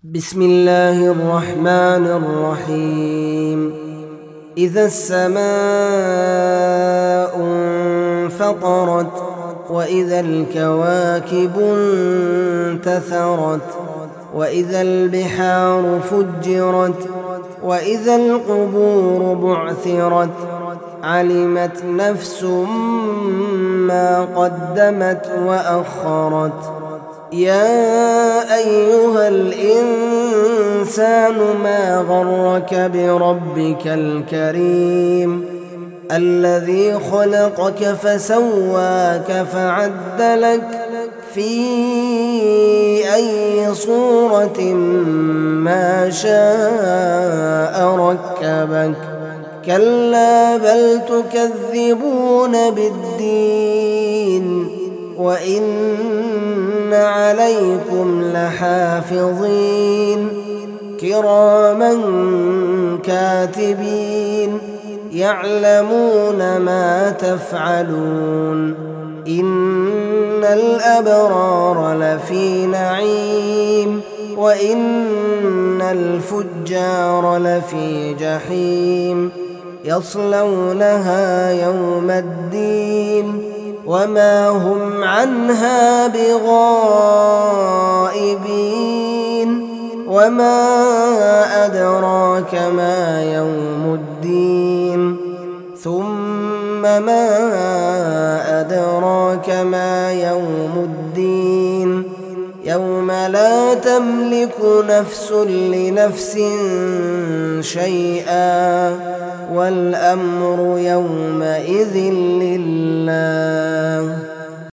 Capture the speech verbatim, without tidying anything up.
بسم الله الرحمن الرحيم. إذا السماء انفطرت وإذا الكواكب انتثرت وإذا البحار فجرت وإذا القبور بعثرت علمت نفس ما قدمت وأخرت. يا أيها الإنسان ما غرك بربك الكريم الذي خلقك فسواك فعدلك في أي صورة ما شاء ركبك. كلا بل تكذبون بالدين وإن عليكم لحافظين كراما كاتبين يعلمون ما تفعلون. إن الأبرار لفي نعيم وإن الفجار لفي جحيم يصلونها يوم الدين وما هم عنها بغائبين. وما أدراك ما يوم الدين ثم ما أدراك ما يوم الدين يوم لا تملك نفس لنفس شيئا والأمر يومئذ لله.